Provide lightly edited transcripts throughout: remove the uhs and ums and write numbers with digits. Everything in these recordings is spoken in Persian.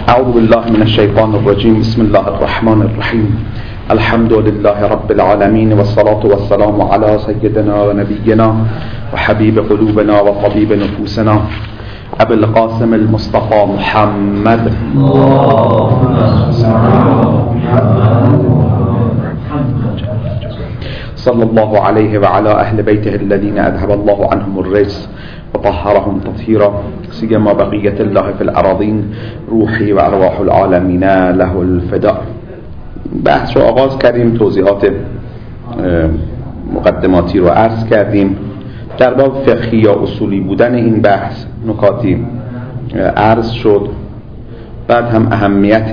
اعوذ بالله من الشیطان الرجیم. بسم الله الرحمن الرحیم. الحمد لله رب العالمین والصلاة والسلام علی سیدنا و نبینا و حبیب قلوبنا و طبیب نفوسنا ابو القاسم المصطفى محمد صلى الله عليه وعلى اهل بيته الذين اذهب الله عنهم الرجس وطهرهم تطهيرا سيما بقية الله في الأراضين روحي وأرواح العالمين له الفداء. بحث رو آغاز کردیم، توضیحات مقدماتی رو عرض کردیم. در باب فقهی یا اصولی بودن این بحث نکاتی عرض شد. بعد هم اهمیت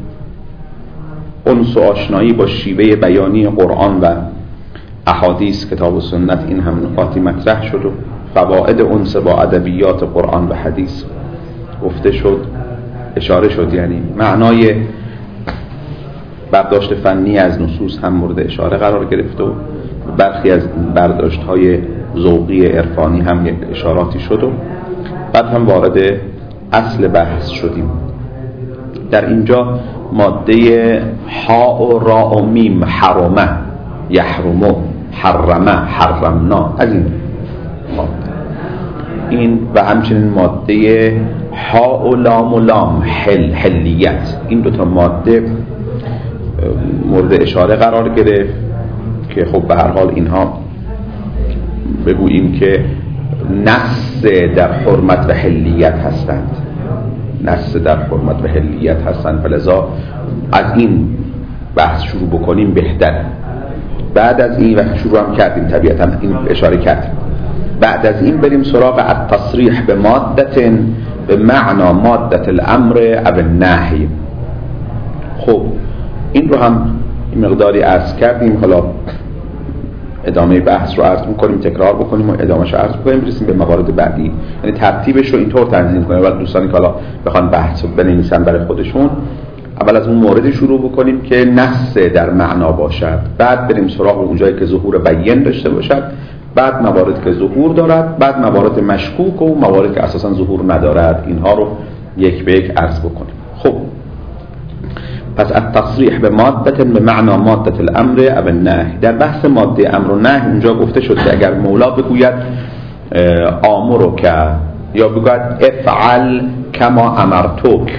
انس و آشنایی با شیوه بیانی قرآن و احادیث کتاب و سنت، این هم نکاتی مطرح شد و فواید انس با ادبیات قرآن و حدیث گفته شد، اشاره شد. یعنی معنای برداشت فنی از نصوص هم مورد اشاره قرار گرفت و برخی از برداشت‌های ذوقی عرفانی هم یک اشاراتی شد و بعد هم وارد اصل بحث شدیم. در اینجا ماده ها و را و میم، حرمه، یحرمو، حرمه، حرمنا، از این ماده، این و همچنین ماده ها و لام و لام، حلیت، این دوتا ماده مورد اشاره قرار گرفت که خب به هر حال اینها بگوییم که نص در حرمت و حلیت هستند، نص در حرمت و حلیت هستند، فلذا از این بحث شروع بکنیم بهتر. بعد از این وقت شروع هم کردیم طبیعتا این اشاره کردیم، بعد از این بریم سراغ التصریح به مادت به معنا مادت الامر او النهی. خب این رو هم این مقداری عرض کردیم، حالا ادامه بحث رو عرض میکنیم، تکرار بکنیم و ادامهش رو عرض بکنیم، برسیم به موارد بعدی. یعنی ترتیبش رو اینطور تنظیم کنیم. اول دوستانی که حالا بخوان بحث رو بنویسن برای خودشون، اول از اون موردی شروع بکنیم که نص در معنا باشد، بعد بریم سراغ اونجایی که ظهور بیان داشته باشد، بعد موارد که ظهور دارد، بعد موارد مشکوک و موارد که اساسا ظهور ندارد. اینها رو یک به یک عرض بکنیم. خب پس التصریح به مادت به معنا مادت الامر او النهی. در بحث ماده امر و نهی اونجا گفته شد که اگر مولا بگوید آمرک یا بگوید افعل کما امرتک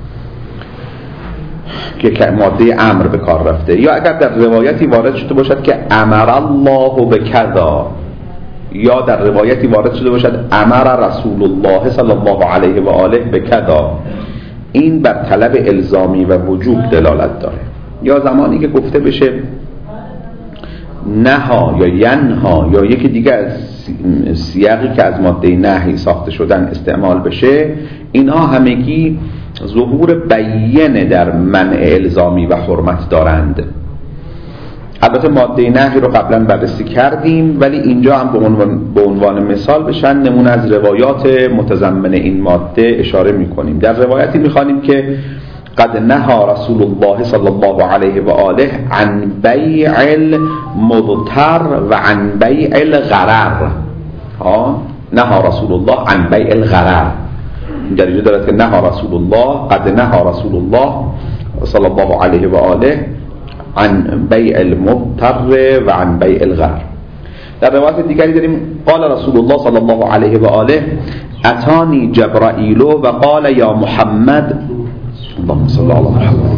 که ماده امر به کار رفته، یا اگر در روایتی وارد شده باشد که امر الله بکذا، یا در روایتی وارد شده باشد امر رسول الله صلی الله علیه و آله بکذا، این بر طلب الزامی و وجوب دلالت داره. یا زمانی که گفته بشه نها یا ینها یا یکی دیگه از سیاقی که از ماده نهی ساخته شدن استعمال بشه، اینها همگی ظهور بیان در منع الزامی و حرمت دارند. البته ماده نهی رو قبلا بررسی کردیم، ولی اینجا هم به عنوان مثال بشن نمونه از روایات متضمن این ماده اشاره میکنیم. در روایتی میخوانیم که قد نهى رسول الله صلی الله علیه و آله عن بیع المضطر و عن بیع الغرر. نهى رسول الله عن بیع الغرر، در اینجا دارد که نهى رسول الله، قد نهى رسول الله صلی الله علیه و آله عن بیع المضطر و عن بیع الغرر. در روایت دیگری داریم قال رسول الله صلی الله علیه و آله اتانی جبرائیل و قال یا محمد اللهم صل علی محمد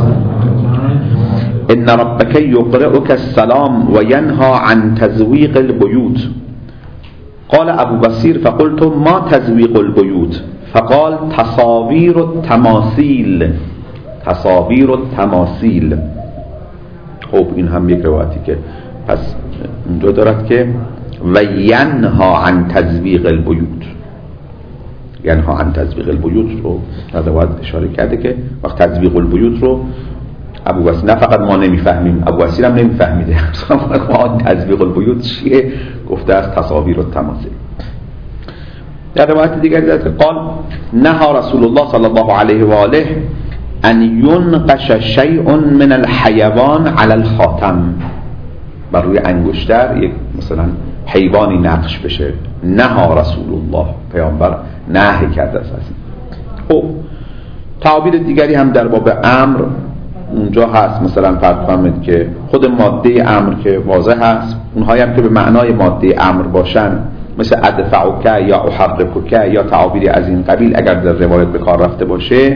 ان ربک یقرئک السلام و ینهى عن تزویق البیوت. قال ابو بصیر فقلت ما تزویق البیوت؟ فقال تصاویر التماثیل، تصاویر التماثیل. خب این هم یک روایتی که پس اونجا دارد که و ینها عن تزویق البیوت، ینها عن تزویق البیوت رو در روایت اشاره کرده که وقت تزویق البیوت رو ابو بصیر، نه فقط ما نمیفهمیم، ابو بصیر هم نمیفهمیده ما تزویق البیوت چیه، گفته از تصاویر التماثیل. در روایت دیگری دارد که قال نهى رسول الله صلی الله علیه و آله ان ينقش شيء من الحيوان على الخاتم، بر روی انگشتر یک مثلا حیوانی نقش بشه. نهى رسول الله، پیامبر نهی کرده است. خب تعابیر دیگری هم در باب امر اونجا هست، مثلا فرض کنید که خود ماده امر که واضح هست، اونهایی هم که به معنای ماده امر باشن مثل ادفعک یا احرکک یا تعابیری از این قبیل اگر در روایت به کار رفته باشه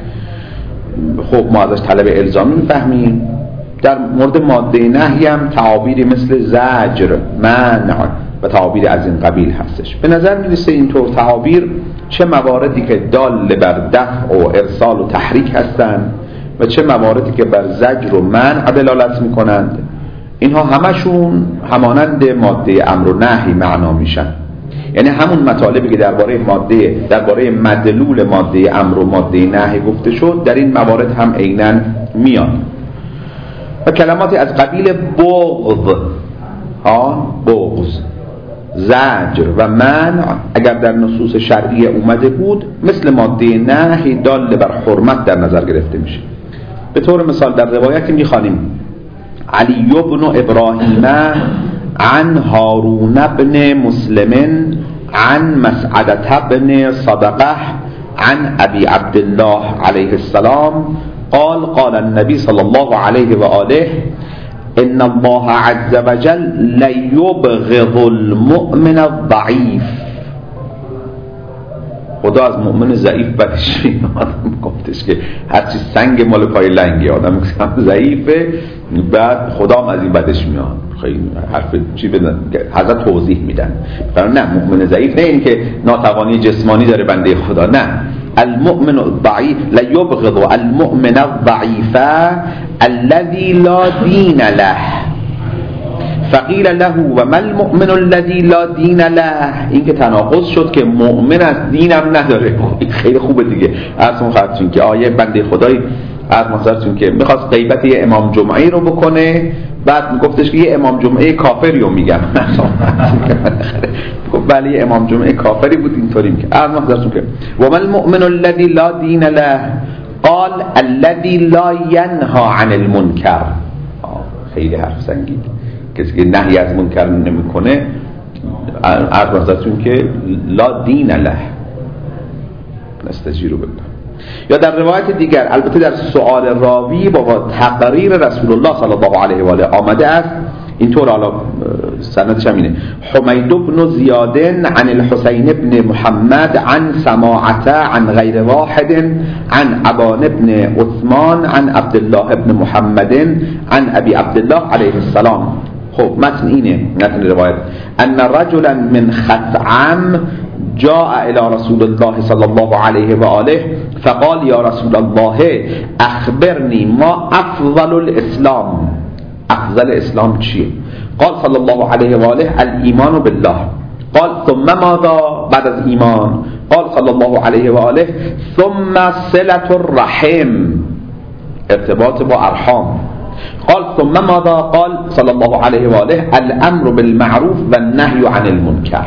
خب ما ازش طلب الزامی میفهمیم. در مورد ماده نهی هم تعابیری مثل زجر، منع و تعابیر از این قبیل هستش. به نظر میرسه اینطور تعابیر چه مواردی که دال بر دفع و ارسال و تحریک هستند و چه مواردی که بر زجر و منع دلالت میکنند، اینها همشون همانند ماده امر و نهی معنا میشن. یعنی همون مطالبی که درباره مدلول ماده امر و ماده نهی گفته شد در این موارد هم عیناً میاد. و کلماتی از قبیل بغض، زجر و منع اگر در نصوص شرعی اومده بود مثل ماده نهی دال بر حرمت در نظر گرفته میشه. به طور مثال در روایتی میخوانیم علی بن ابراهیم عن هارون بن مسلم عن مسعدة بن صدقه عن ابي عبد الله علیه السلام قال النبي صلى الله عليه وآله ان الله عز وجل ليبغض المؤمن الضعيف. خدا از مؤمن ضعیف بدش میاد. گفتش که هرچی سنگ مال پای لنگی آدم ضعیفه، بعد خدا از این بدش میاد. خیلی حرف چی بدن حضرت توضیح میدن. نه مؤمن ضعیف نه این که ناتوانی جسمانی داره بنده خدا، نه، المؤمن الضعيف لا يبغض المؤمن الضعيف الذي لا دين له فقیل له و ما المؤمن الذي لا دین له. این که تناقض شد که مؤمن از دینم نداره. خیلی خوبه دیگه. اصلا خاطرین که آیه بنده خدایی از مثلا که میخواست غیبت یه امام جمعه رو بکنه، بعد میگفتش که یه امام جمعه کافری رو میگم. گفت بله یه امام جمعه کافری بود اینطوری میگه. از مثلا که و ما المؤمن الذي لا دین له قال الذي لا ينهى عن المنکر. خیلی حرف سنگین. کسی که نهی از منکر نمیکنه عرض ازتون که لا دین له نستجیرو بالله. یا در روایت دیگر البته در سؤال راوی با تقریر رسول الله صلی الله علیه و آله آمده است اینطور، حالا سندش هم اینه حمید بن زیاد عن الحسین بن محمد عن سماعه عن غیر واحد عن ابان بن عثمان عن عبدالله بن محمد عن ابی عبدالله علیه السلام. خب متن اینه، متن روایت ان رجلا من خثعم جاء الى رسول الله صلی الله علیه و آله فقال یا رسول الله اخبرنی ما افضل الاسلام. افضل اسلام چیه؟ قال صلی الله علیه و آله الایمان بالله. قال ثم ماذا بعد از ایمان؟ قال صلی الله علیه و آله ثم صلة الرحم، ارتباط با ارحام. قال ثم ماذا؟ قال صلی الله علیه و آله الامر بالمعروف والنهی عن المنکر.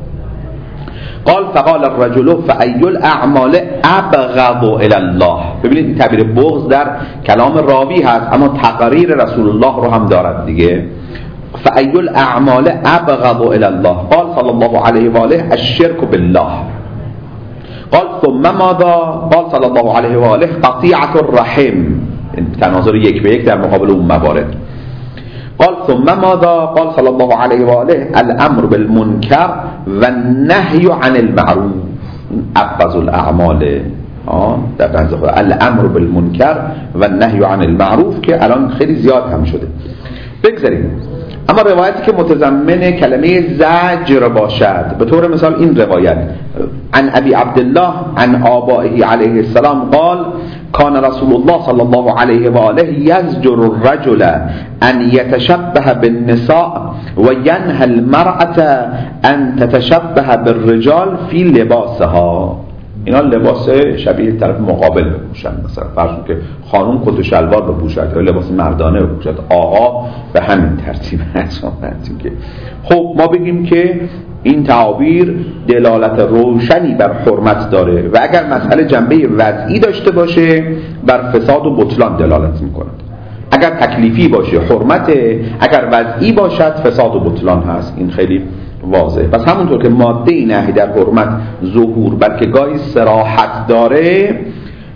قال فقال الرجل فأي الاعمال ابغض الى الله. ببینید این تعبیر بغض در کلام راوی هست اما تقریر رسول الله رو هم دارد دیگه. فأي الاعمال ابغض الى الله. قال صلی الله علیه و آله الشرك بالله. قال ثم ماذا؟ قال صلی الله علیه و آله قطيعة الرحم. تناظر یک به یک در مقابل اون موارد. قال ثم ماذا؟ قال صلی الله علیه و آله الامر بالمنکر والنهی عن المعروف. ابغض الاعمال در نزد خدا الامر بالمنکر والنهی عن المعروف که الان خیلی زیاد هم شده. بگذاریم. اما روایتی که متضمن کلمه زجر باشد، به طور مثال این روایت عن ابی عبدالله عن آبائه علیه السلام قال کان رسول الله صلی الله علیه و آله یزجر الرجل ان یتشبه بالنساء و ینهى المرأة ان تتشبه بالرجال فی لباسها. اینا لباس شبیه طرف مقابل بپوشن، مثلا فرض که خانم کت و شلوار بپوشد یا لباس مردانه بپوشد، آقا به همین ترتیب هست. که خب ما بگیم که این تعابیر دلالت روشنی بر حرمت داره و اگر مسئله جنبه وضعی داشته باشه بر فساد و بطلان دلالت میکنه. اگر تکلیفی باشه حرمته، اگر وضعی باشد فساد و بطلان هست. این خیلی واضحه. پس همونطور که ماده نهی در حرمت ظهور بلکه گاهی صراحت داره،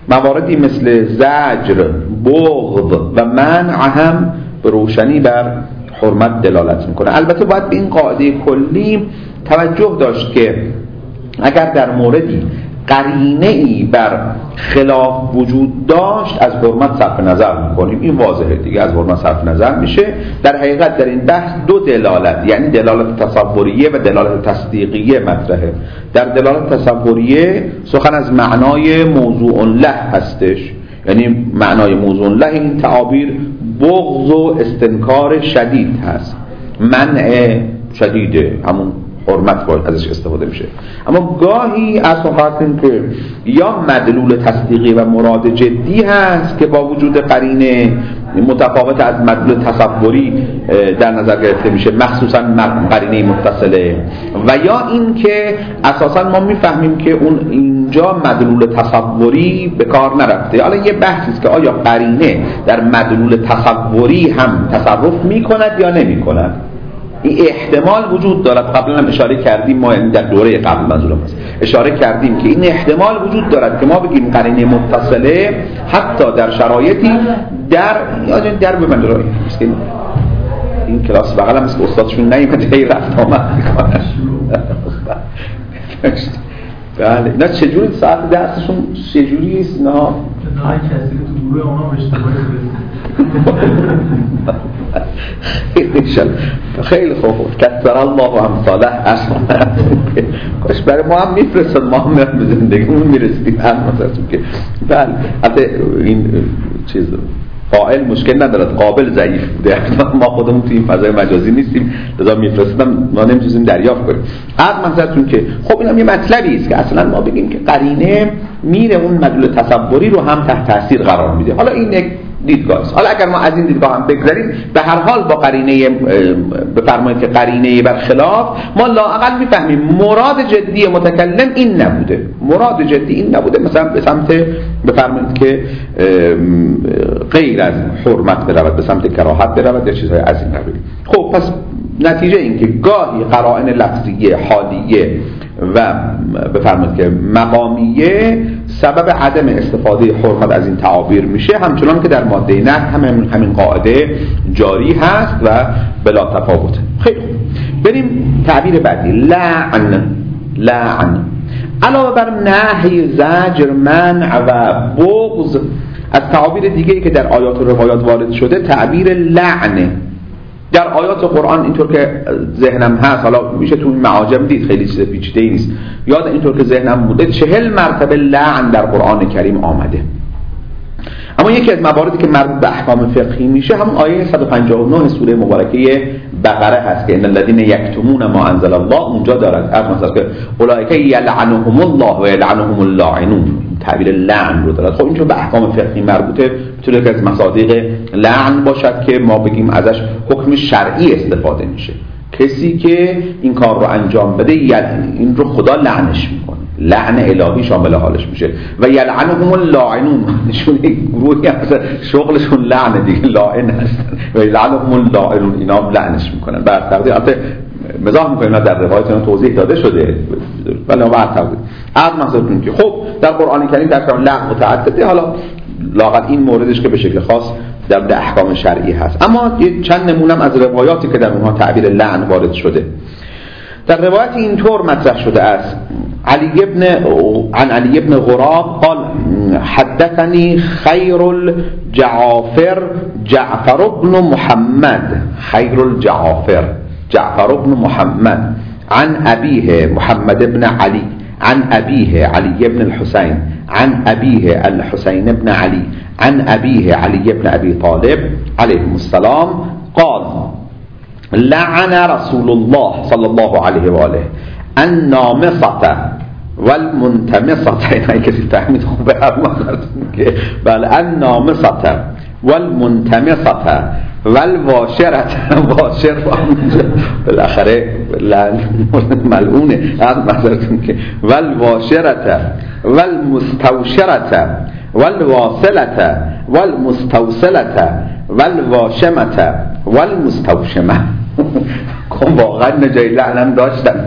مواردی مثل زجر، بغض و منع هم به روشنی بر حرمت دلالت میکنه. البته باید به این قاعده کلی توجه داشت که اگر در موردی قرینه ای بر خلاف وجود داشت از حرمت صرف نظر میکنیم، این واضحه دیگه، از حرمت صرف نظر میشه. در حقیقت در این بحث دو دلالت، یعنی دلالت تصوریه و دلالت تصدیقیه مطرحه. در دلالت تصوریه سخن از معنای موضوع له هستش، یعنی معنای موضوع له این تعابیر بغض و استنکار شدید هست، منع شدیده، همون حرمت باید ازش استفاده میشه. اما گاهی از خواهدیم که یا مدلول تصدیقی و مراد جدی هست که با وجود قرینه متفاوت از مدلول تصوری در نظر گرفته میشه، مخصوصا قرینه متصله، و یا این که اساسا ما میفهمیم که اون اینجا مدلول تصوری به کار نرفته. حالا یه بحثی است که آیا قرینه در مدلول تصوری هم تصرف میکند یا نمیکند. این احتمال وجود دارد. قبلا هم اشاره کردیم، ما در دوره قبل منظورم است اشاره کردیم که این احتمال وجود دارد که ما بگیم قرینه متصله حتی در شرایطی در به منظور این کلاس بغل هم است که استادشون نیومده هی رفت آمد میکنن. بله نه چجوری ساعت درسشون چجوری است؟ نه کسی تو گروه اونا اشتباهی خیلی خوب کثر الله امثاله اصلا کاش برای ما هم میفرستاد، ما هم به زندگیمون میرسیدیم. مثلا که بله حتی این چیز فاعل مشکل ندارد، قابل ضعیف بوده، ما خودمون توی این فضای مجازی نیستیم لذا میفرستم ما نمیتونیم دریافت کنیم. از منظرتون که خب اینم یه مطلبی است که اصلا ما بگیم که قرینه میره اون مدلول تصوری رو هم تحت تاثیر قرار میده. حالا این یک دیدگاه است. حالا اگر ما از این دیدگاه هم بگذاریم، به هر حال با قرینه بفرمایید که قرینه برخلاف ما لااقل میفهمیم مراد جدی متکلم این نبوده، مراد جدی این نبوده مثلا به سمت بفرمایید که غیر از حرمت برود، به سمت کراهت برود یا چیزهای از این قبیل. خب پس نتیجه این که گاهی قرائن لفظیه، حالیه و بفرمایید که مقامیه سبب عدم استفاده حرمت از این تعابیر میشه، همچنان که در ماده نه همین قاعده جاری هست و بلا تفاوت. خیلی خوب بریم تعبیر بعدی، لعن. علاوه بر نهی، زجر، منع و بغض، از تعابیر دیگه‌ای که در آیات و روایات وارد شده تعبیر لعنه. در آیات قرآن اینطور که ذهنم هست، حالا میشه تو این معاجم دید خیلی چیز پیچیده‌ای نیست، یاد اینطور که ذهنم بوده 40 مرتبه لعن در قرآن کریم آمده. اما یکی از مواردی که مربوط به احکام فقهی میشه همون آیه 159 سوره مبارکه بقره هست که ان الذين یکتمون ما انزل الله، اونجا دارد از مثلا که اولئک یلعنهم الله و یلعنهم اللاعنون، تعبیر لعن رو دارد. خب اینجا به احکام فقهی مربوطه، میتونه که از مصادیق لعن باشد که ما بگیم ازش حکم شرعی استفاده میشه. کسی که این کار رو انجام بده یعنی این رو خدا لعنش میکنه، لعن الهی شامل حالش میشه. و یلعنهم اللاعنون، نشون گروهی هست شغلشون لعن دیگه، لاعن هستن و یلعنهم اللاعنون، اینا لعنش میکنن. بر تقدیر البته مزاح میکنیم، در روایت اینا توضیح داده شده ولی بر تقدیر از مقصدتون که خب در قرآن کریم در کلام لعن متعدده، حالا لااقل این موردش که به شکل خاص در احکام شرعی هست. اما چند نمونم از روایاتی که در اونها تعبیر لعن وارد شده. در روایت اینطور مطرح شده است عن علی ابن غراب قال حدثني خير الجعافر جعفر بن محمد، خير الجعافر جعفر بن محمد عن أبيه محمد بن علي عن أبيه علي بن الحسين عن أبيه الحسين بن علي عن أبيه علي بن أبي طالب عليهم السلام قال لعن رسول الله صلى الله عليه وآله النامصة والمنتمصة، این کسی فهمید خوبه بل النامصة والمنتمصة والواشرة، واشر بالاخره ملعونه از منظرتون که والواشرة والمستوشرة والواصلة والمستوصلة والواشمة والمستوشمة. واقعا نجای لعنم داشتن.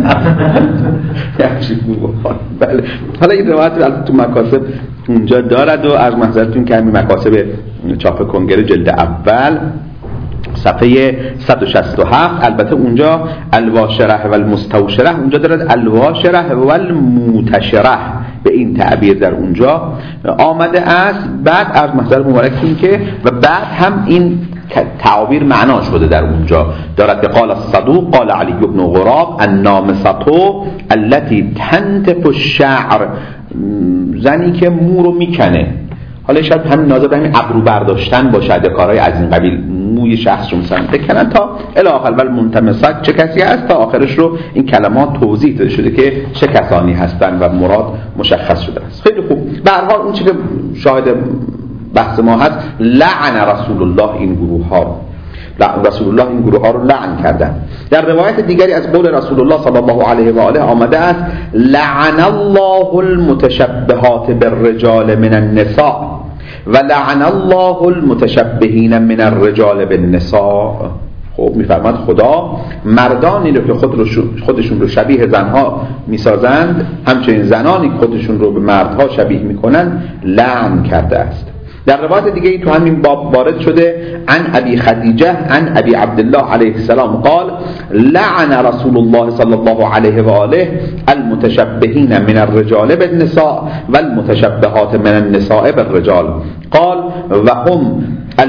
بله. حالا این روایت تو مکاسب اونجا دارد و از محضرتون که همین مکاسب چاپ کنگره جلد اول صفحه 167 البته اونجا الواشره و المستوشره اونجا دارد الواشره و الموتشره به این تعبیر در اونجا آمده است. بعد از محضر مبارکتون که و بعد هم این تعابیر معنا شده در اونجا دارد که قال الصدوق قال علی بن غراب النامصة التي تنتف الشعر، زنی که مو رو میکنه. حالا شاید همین ناظر به همین ابرو برداشتن باشد یا کارهای از این قبیل، موی شخص رو مثلا بکنن تا الی آخر. ولی منتمسات چه کسی هست تا آخرش رو این کلمات توضیح داده شده که چه کسانی هستند و مراد مشخص شده است. خیلی خوب. به هر حال اون چیزی که شاهد بحث ما هست لعن رسول الله این گروه ها، رسول الله این گروه ها رو لعن کردن. در روایت دیگری از قول رسول الله صلی الله علیه و آله آمده است لعن الله المتشبهات بالرجال من النساء و لعن الله المتشبهین من الرجال بالنساء. خب میفرماد خدا مردانی رو که خودشون رو شبیه زنها میسازند همچنین زنانی که خودشون رو به مردها شبیه میکنند لعن کرده است. در روایت دیگه ای تو همین باب وارد شده عن ابی خدیجه عن ابی عبدالله علیه السلام قال لعن رسول الله صلی الله علیه و آله المتشبهین من الرجال بالنساء والمتشبهات من النساء بالرجال قال وهم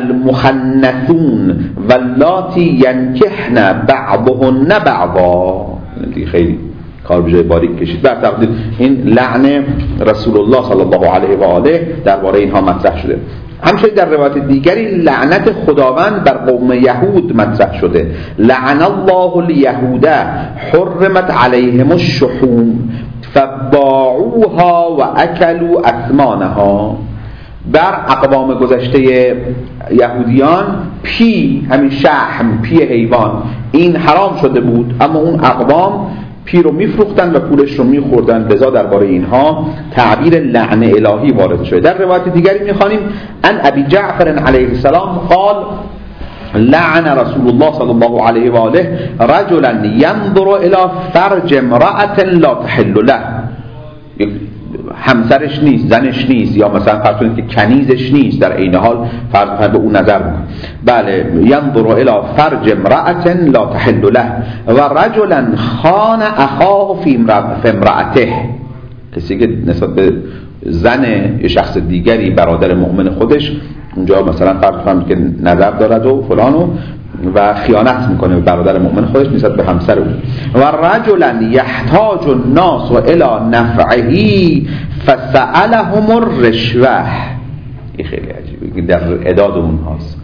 المخنثون واللاتی ینکحن بعضهن بعضا. خیلی کار به جای باریک کشید. بر تقدیر این لعن رسول الله صلی الله علیه و آله درباره اینها مطرح شده. همچنین در روایت دیگری لعنت خداوند بر قوم یهود مطرح شده لعن الله الیهود حرمت علیهم الشحوم فباعوها و اکلوا اثمانها. در اقوام گذشته یهودیان همین شحم حیوان این حرام شده بود، اما اون اقوام پی رو میفروختن و پولش رو میخوردن، لذا درباره اینها تعبیر لعن الهی وارد شده. در روایت دیگری میخوانیم ان ابی جعفر علیه السلام قال لعن رسول الله صلی الله علیه و آله رجلا ينظر الى فرج امرأة لا تحل له، همسرش نیست، زنش نیست، یا مثلا فرض کنید که کنیزش نیست، در عین حال فرض به اون نظر میکنه. بله ينظر الى فرج امرأة لا تحل له و رجلا خان اخاه فی امرأته، کسی که نسبت به زن یا شخص دیگری برادر مؤمن خودش اونجا مثلا فرض کنید که نظر دارد و فلانو و خیانت میکنه به برادر مؤمن خودش نسبت به همسر او. و رجلا یحتاج الناس الى نفعه فسألهم الرشوه. این خیلی عجیبه، در اعداد اونهاست.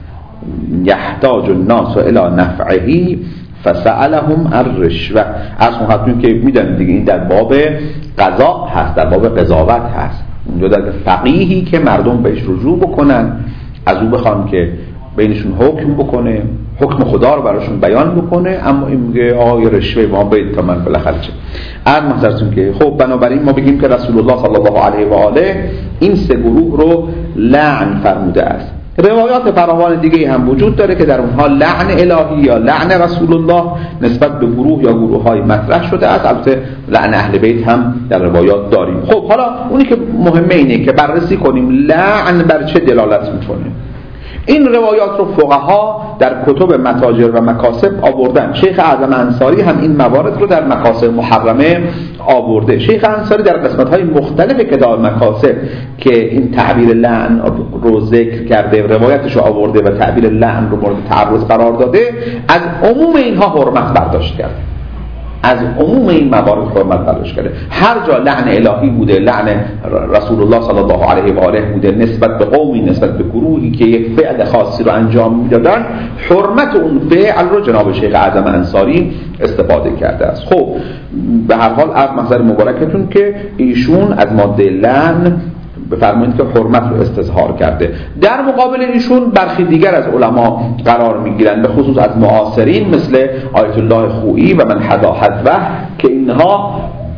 یحتاج الناس الى نفعه فسألهم الرشوه. از اون که میدونید دیگه این در باب قضا هست، در باب قضاوت هست. اونجا در فقیهی که مردم بهش رجوع بکنن، از او بخوان که بینشون حکم بکنه، حکم خدا رو براشون بیان بکنه، اما این میگه یه رشوه ما بدید تا من بالاخره چه. از محضرتون که خب بنابراین ما بگیم که رسول الله صلی الله علیه و آله این سه گروه رو لعن فرموده است. روایات فراوان دیگه هم وجود داره که در اونها لعن الهی یا لعن رسول الله نسبت به گروه یا گروه‌های مطرح شده است. البته لعن اهل بیت هم در روایات داریم. خب حالا اونی که مهمه اینه که بررسی کنیم لعن بر چه دلالت میکنه. این روایات رو فقها در کتب متاجر و مکاسب آوردن. شیخ اعظم انصاری هم این موارد رو در مکاسب محرمه آورده. شیخ انصاری در قسمت‌های مختلف کتاب مکاسب که این تعبیر لعن رو ذکر کرده، روایتش رو آورده و تعبیر لعن رو مورد تعرض قرار داده، از عموم اینها حرمت برداشت کرده. از عموم این موارد حرمت برداشت کرده. هر جا لعن الهی بوده، لعن رسول الله صلی الله علیه و آله بوده نسبت به قومی، نسبت به گروهی که یک فعل خاصی رو انجام میدادن، حرمت اون فعل رو جناب شیخ اعظم انصاری استفاده کرده است. خب به هر حال از محضر مبارکتون که ایشون از ماده لعن بفرمایید که حرمت رو استظهار کرده. در مقابل ایشون برخی دیگر از علما قرار میگیرند، به خصوص از معاصرین مثل آیت الله خویی و من حدا حذوه، که اینها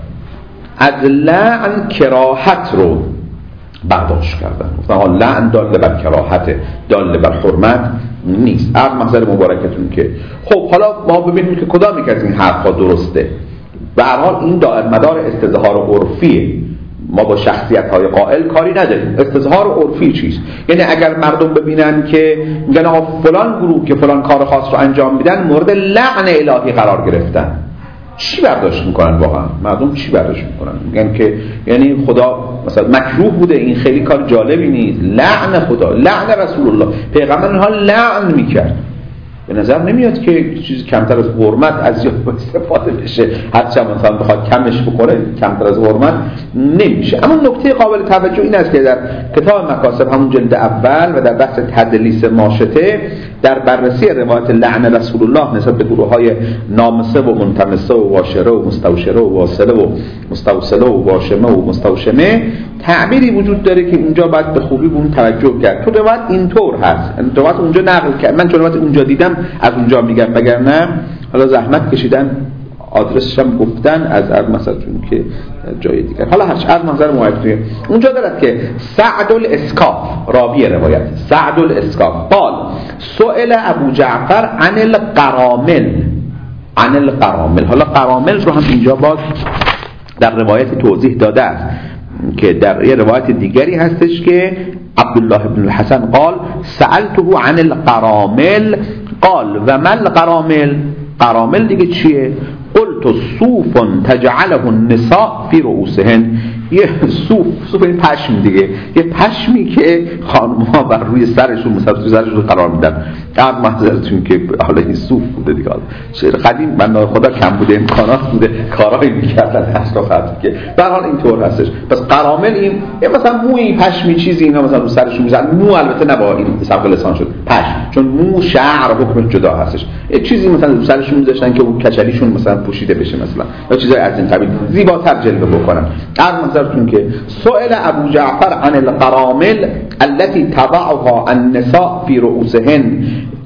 از لعن کراهت رو برداشت کردن. مثلا لعن دال بر کراهت، دال بر حرمت نیست. عرض محضر مبارکتون که خب حالا ما ببینیم که کدام یک از این حرفا درسته. به هر حال این دائر مدار استظهار عرفیه، ما با شخصیت‌های قائل کاری نداریم. استظهار عرفی چیست؟ یعنی اگر مردم ببینن که میگن آقا فلان گروه که فلان کار خاص رو انجام میدن مورد لعن الهی قرار گرفتن، چی برداشت میکنن واقعا؟ مردم چی برداشت میکنن؟ میگن که یعنی خدا مثلا مکروه بوده، این خیلی کار جالبی نیست، لعن خدا، لعن رسول الله، پیغمبر اینها لعن میکرد. به نظر نمیاد که چیزی کمتر از حرمت از یاد استفاده بشه. هرچند مثلا بخواد کمش بکنه کمتر از حرمت نمیشه. اما نکته قابل توجه این است که در کتاب مکاسب همون جلد اول و در بحث تدلیس ماشطه در بررسی روایت لعن رسول الله نسبت به گروه‌های نامسه و منتمسه و واشره و مستوشره و واصله و مستوصله و واشمه و مستوشمه تعبیری وجود داره که اونجا باید به خوبی به اون توجه کرد. تو روایت اینطور هست، روایت اونجا نقل کرد، من چون روایت اونجا دیدم از اونجا میگم، وگرنه حالا زحمت کشیدن آدرسش هم گفتن از مثلا چون که جای دیگر. حالا هرچی از منظر موافقه اونجا دارد که سعد الاسکاف راوی روایت سعد الاسکاف قال سئل ابو جعفر عن القرامل. حالا قرامل رو هم اینجا باز در روایت توضیح داده است که در یه روایت دیگری هستش که عبدالله بن الحسن قال سألته عن القرامل قال و ما القرامل؟ قرامل دیگه چیه؟ قلت صوف تجعله النساء في رؤوسهن. یه صوف این پشم دیگه، یه پشمی که خانم‌ها بر روی سرشون مثلا سرشون قرار میدن. قبل محضرتون که حالا این صوف بوده دیگه، شعر قدیم بنده خدا کم بوده، امکانات بوده، کارهایی می‌کردن اصلا که به هر حال اینطور هستش. پس قرامل این مثلا موی پشمی چیزی اینا مثلا رو سرشون می‌ذارن. مو البته نه با این سبق لسان شد پشم، چون مو شعر حکم جدا هستش. یه چیزی مثلا رو سرشون می‌ذاشتن که اون کچلیشون مثلا پوشیده بشه مثلا یا چیزای از این قبیل زیباتر جلوه بکنن. منظرتون که سئل ابو جعفر عن القرامل التي تضعها النساء في رؤوسهن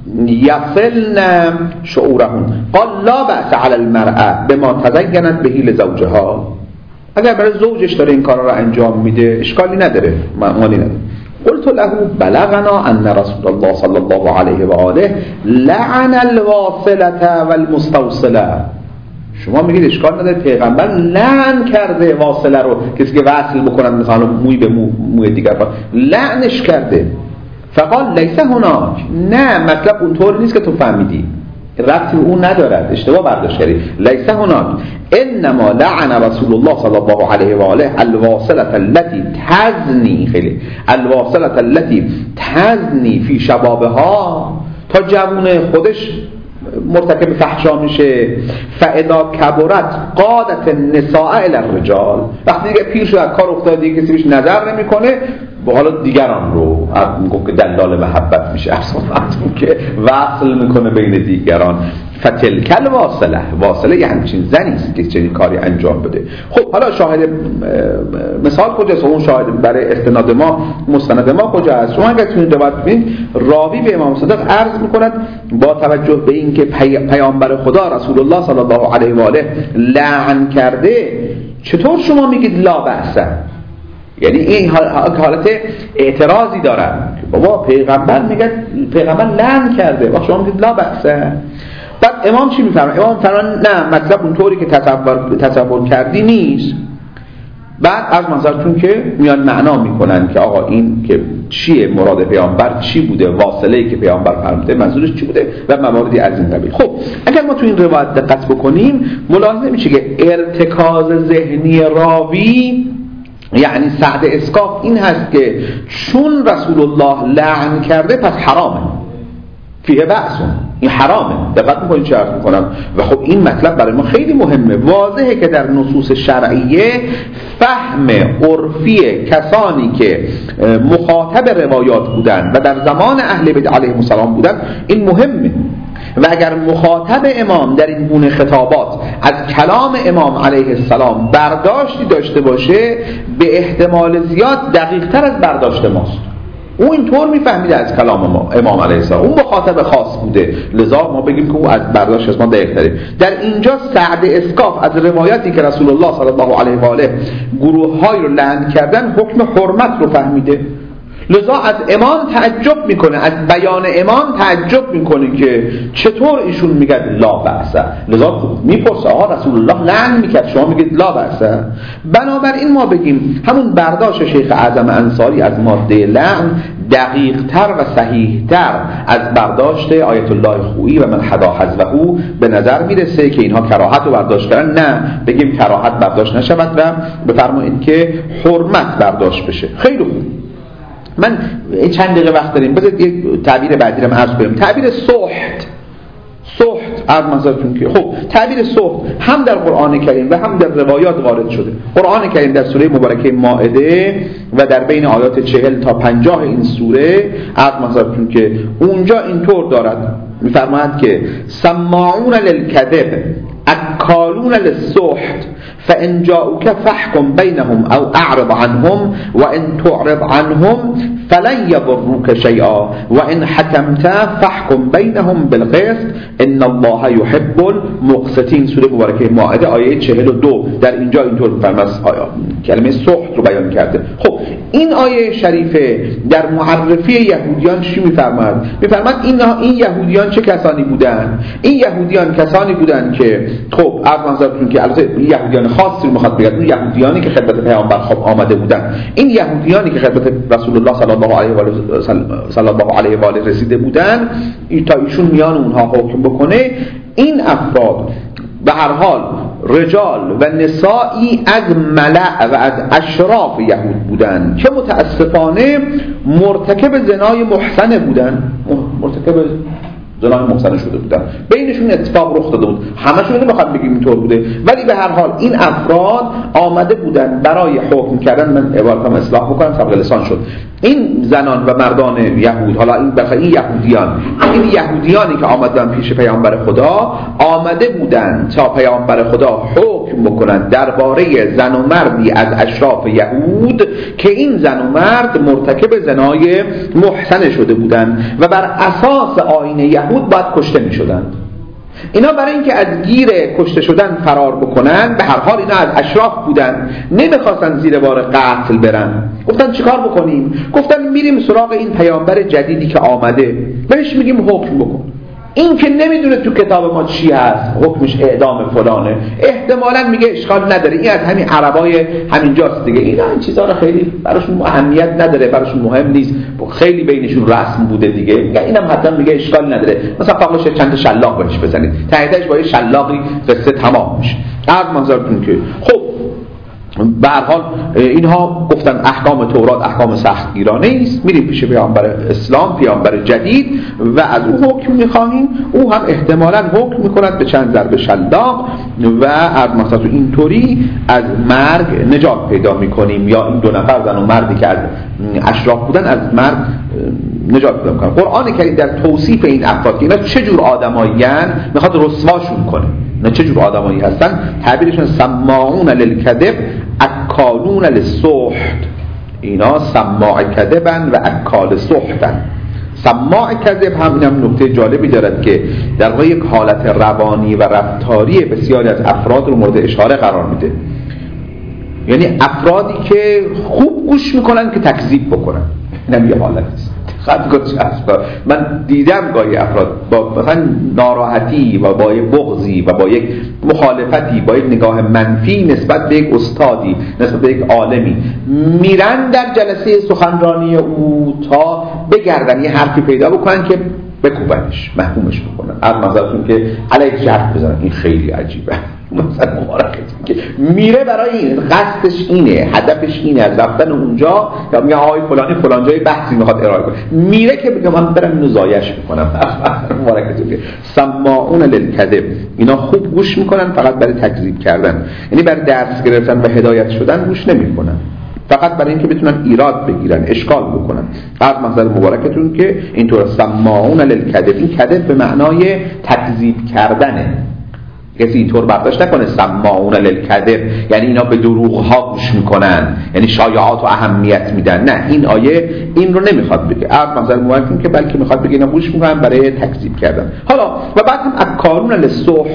يصلن شعورهن قال لا بأس على المرأة بما تزينت به لزوجها. اگر برای زوجش داره این کارا رو انجام میده اشکالی نداره، معنی نداره. قلت له بلغنا ان رسول الله صلی الله علیه و آله لعن الواصلة والمستوصلة. شما میگید اشکال نداره، پیغمبر لعن کرده واصله رو، کسی که وصل بکنن مثلا موی به موی دیگر لعنش کرده. فقال لیس هناک، نه مطلب اونطور نیست که تو فهمیدی، ربطی به اون ندارد، اشتباه برداشت کردی. لیس هناک انما لعن رسول الله صلی الله علیه و آله الواصله التي تزنی، خیلی الواصله التي تزنی فی شبابها، تا جوون خودش مرتکب فحشا میشه. فاذا کبرت قادت النساء الى الرجال، وقتی دیگه پیر شد از کار افتاد دیگه کسی بهش نظر نمیکنه، به حالا دیگران رو میگه که دلال محبت میشه، اصلا که وصل میکنه بین دیگران. فتلک الواصله یه همچین زنی است که چنین کاری انجام بده. خب حالا شاهد مثال کجاست؟ اون شاهد برای استناد ما مستند ما کجا است؟ شما اگر تونید روایت ببینید راوی به امام صادق عرض میکند با توجه به اینکه پیامبر خدا رسول الله صلی الله علیه و آله لعن کرده، چطور شما میگید لا بأس؟ یعنی این حالت اعتراضی دارن که بابا پیغمبر میگه پیغمبر لعن کرده و شما میگید لا بأس. بعد امام چی میفرماید؟ امام فرمان نه مطلب اونطوری که تصور کردی نیست. بعد از منظرتون که میان معنا میکنن که آقا این که چیه، مراد پیامبر چی بوده، واصله‌ای که پیامبر فرموده منظورش چی بوده و مواردی از این قبیل. خب اگر ما تو این روایت دقت بکنیم ملاحظه میشه که ارتکاز ذهنی راوی یعنی سعد اسکاف این هست که چون رسول الله لعن کرده پس حرامه، فیه بأسون، این حرامه. دقت میکنید چه عرض میکنم؟ و خب این مطلب برای ما خیلی مهمه. واضحه که در نصوص شرعیه فهم عرفی کسانی که مخاطب روایات بودن و در زمان اهل بیت علیهم السلام بودن این مهمه. و اگر مخاطب امام در این گونه خطابات از کلام امام علیه السلام برداشتی داشته باشه به احتمال زیاد دقیق تر از برداشت ماست. او اینطور میفهمیده از کلام امام علیه السلام، اون مخاطب خاص بوده، لذا ما بگیم که او از برداشت از ما دقیق تره. در اینجا سعد اسکاف از روایتی که رسول الله صلی الله علیه و آله گروه‌های رو لعن کردن حکم حرمت رو فهمیده، لذا از امان تعجب میکنه، از بیان امان تعجب میکنه که چطور ایشون میگه لا بأس. لذا میپرسه آقا رسول الله لعن میکرد، شما میگید لا بأس. بنابراین ما بگیم همون برداشت شیخ اعظم انصاری از ماده لعن دقیق تر و صحیح تر از برداشت آیت الله خویی و من حدا حذوه به نظر میرسه که اینها کراهت رو برداشت کردن. نه، بگیم کراهت برداشت نشود و بفرمایید که حرمت برداشت بشه. خیلی خوب، من چند دقیقه وقت داریم، بذارید یک تعبیر بعدی رو عرض کنم. تعبیر سحت عرض منظورتون که خب تعبیر سحت هم در قرآن کریم و هم در روایات وارد شده. قرآن کریم در سوره مبارکه مائده و در بین آیات 40 تا 50 این سوره عرض منظورتون که اونجا اینطور دارد، میفرماید که سماعون للکذب اکالون للسحت فإن جاءوك فاحكم بينهم أو أعرض عنهم وإن تعرض عنهم فلن يضروك شيئا وإن حكمت فاحكم بينهم بالقسط إن الله يحب المقسطين. سوره مبارکه مائده آیه 42 در اینجا اینطور می‌فرماید، کلمه سحت رو بیان کرده. خب این آیه شریفه در معرفی یهودیان چی می‌فرماید؟ می‌فرماید این یهودیان چه کسانی بودند؟ این یهودیان کسانی بودند که خب عرض منظورتون که البته یهودیان خاصی رو میخواد بگه، اون یهودیانی که خدمت پیامبر خب آمده بودن، این یهودیانی که خدمت رسول الله صلی الله علیه و آله رسیده بودن، تا ایشون میان اونها حکم بکنه. این افراد به هر حال رجال و نسایی از ملأ و از اشراف یهود بودن که متاسفانه مرتکب زنای محسن بودن، مرتکب زنای محسن شده بودن، بینشون اتفاق رخ داده بود. همشون نمیخوام بگیم اینطور بوده، ولی به هر حال این افراد آمده بودن برای حکم کردن. من عبارتم اصلاح بکنم، سبق لسان شد. این زنان و مردان یهود، حالا این این یهودیانی که آمدن پیش پیامبر خدا، آمده بودن تا پیامبر خدا حکم بکنن درباره زن و مردی از اشراف یهود که این زن و مرد مرتکب زنای محسن شده بودن و بر اساس آیین یهود باید کشته می شدن. اینا برای اینکه از گیر کشته شدن فرار بکنن، به هر حال اینا از اشراف بودن، نمیخواستن زیر بار قتل برن. گفتن چیکار بکنیم؟ گفتن میریم سراغ این پیامبر جدیدی که آمده، بهش میگیم حکم بکن. این که نمیدونه تو کتاب ما چی هست، حکمش اعدام فلانه، احتمالاً میگه اشکال نداره، این از همین عربای همینجاست دیگه، اینا این چیزا رو خیلی براشون اهمیت نداره، براشون مهم نیست، خیلی بینشون رسم بوده دیگه، اینم حتما میگه اشکال نداره، مثلا فقط چند تا شلاق بهش بزنید، تهش با یه شلاقی قصه تمام میشه. عرض منظورتون که خب به هر حال اینها گفتن احکام تورات احکام سختگیرانه است، میریم پیش پیامبر اسلام، پیامبر جدید، و از او حکم میخواهیم. او هم احتمالاً حکم میکند به چند ضرب شلاق و از مثلا اینطوری از مرگ نجات پیدا میکنیم، یا این دو نفر زن و مردی که از اشراف بودن از مرگ نجات پیدا میکنن. قرآن کریم در توصیف این افراد که اینا چه جور آدمایین میخواد رسواشون کنه، نه چه جور آدمایی هستن، تعبیرشون سماعون للکذب اکالون للسحت. اینا سماع کذبن و اکال سحتن. سماع کذب هم اینم نکته جالبی دارد که در واقع یک حالت روانی و رفتاری بسیاری از افراد رو مورد اشاره قرار میده، یعنی افرادی که خوب گوش میکنن که تکذیب بکنن. اینم یه حالت است. من دیدم گاهی افراد با مثلا ناراحتی و با یک بغضی و با یک مخالفتی، با یک نگاه منفی نسبت به یک استادی، نسبت به یک عالمی، میرن در جلسه سخنرانی او تا بگردن یه حرفی پیدا بکنن که بکوبنش، محکومش بکنن، از نظرتون که علیه حرف بزنن. این خیلی عجیبه. مثلا مبارکتون که میره برای این، قصدش اینه، هدفش اینه، از رفتن اونجا یا میگه آقای فلانی فلان جای بحثی میخواد ارائه کنه، میره که بگم من برم اینو زایش میکنم. مبارکتون که سماعون للکذب، اینا خوب گوش میکنن فقط برای تکذیب کردن، یعنی برای درس گرفتن و هدایت شدن گوش نمیکنن، فقط برای اینکه بتونن ایراد بگیرن، اشکال بکنن. از منظر مبارکتون که اینطور سماعون للکذب، این کذب به معنای تکذیب کردنه. کسی اینطور برداشت نکنه سماعون للکذب یعنی اینا به دروغ ها گوش میکنن، یعنی شایعات و اهمیت میدن. نه، این آیه این رو نمیخواد بگه. از منظر مبارکتون که بلکه میخواد بگه اینا گوش میکنن برای تکذیب کردن. حالا و بعد هم اکالون للسحت،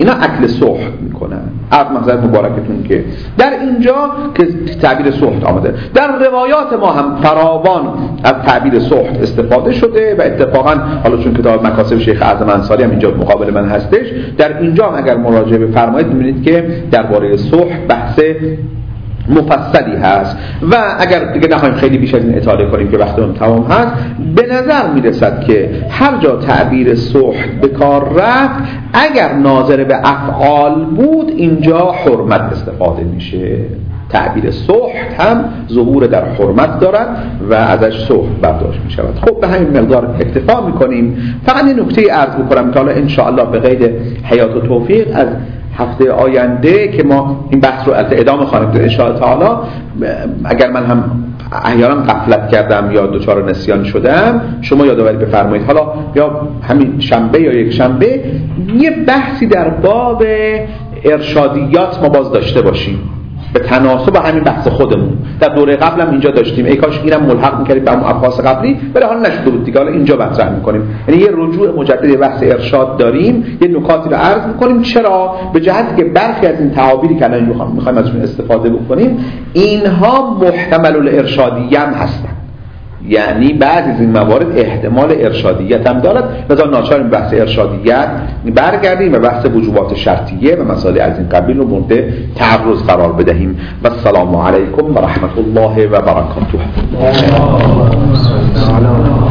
اینا اکل سحت میکنن. عرض محضر مبارکتون که در اینجا که تعبیر سحت آمده، در روایات ما هم فراوان از تعبیر سحت استفاده شده و اتفاقا حالا چون کتاب مکاسب شیخ اعظم انصاری هم اینجا مقابل من هستش، در اینجا هم اگر مراجعه بفرمایید می‌بینید که درباره سحت بحث مفصلی هست و اگر دیگه نخواهیم خیلی بیش از این اطاله کنیم که وقتمون تمام هست، به نظر میرسد که هر جا تعبیر سحت به کار رفت اگر ناظر به افعال بود اینجا حرمت استفاده میشه. تعبیر سحت هم ظهور در حرمت دارد و ازش سحت برداشت می شود. خب به همین مقدار اکتفا میکنیم. فقط این نکته عرض بکنم که حالا انشاءالله به قید حیات و توفیق از هفته آینده که ما این بحث رو ادامه خواهیم داد انشاءالله تعالی، اگر من هم احیانا غفلت کردم یا دچار نسیان شدم شما یادآوری بفرمایید. حالا یا همین شنبه یا یک شنبه یه بحثی در باب ارشادیات ما باز داشته باشیم به تناسب همین بحث خودمون. در دوره قبلم اینجا داشتیم، ای کاش اینم ملحق می‌کردیم به اون ابحاث قبلی، ولی حالا نشده بود دیگه. حالا اینجا مطرح می‌کنیم، یعنی یه رجوع مجدد بحث ارشاد داریم، یه نکاتی رو عرض می‌کنیم. چرا؟ به جهتی که برخی از این تعابیری که الان می‌خوایم ازشون استفاده بکنیم اینها محتمل الارشادیه هم هستن، یعنی بعضی از این موارد احتمال ارشادیت هم دارد. لذا ناچار این بحث ارشادیت برگردیم و بحث وجوبات شرطیه و مسائل از این قبیل رو مورد تعرض قرار بدهیم. و السلام علیکم و رحمت الله و برکاته.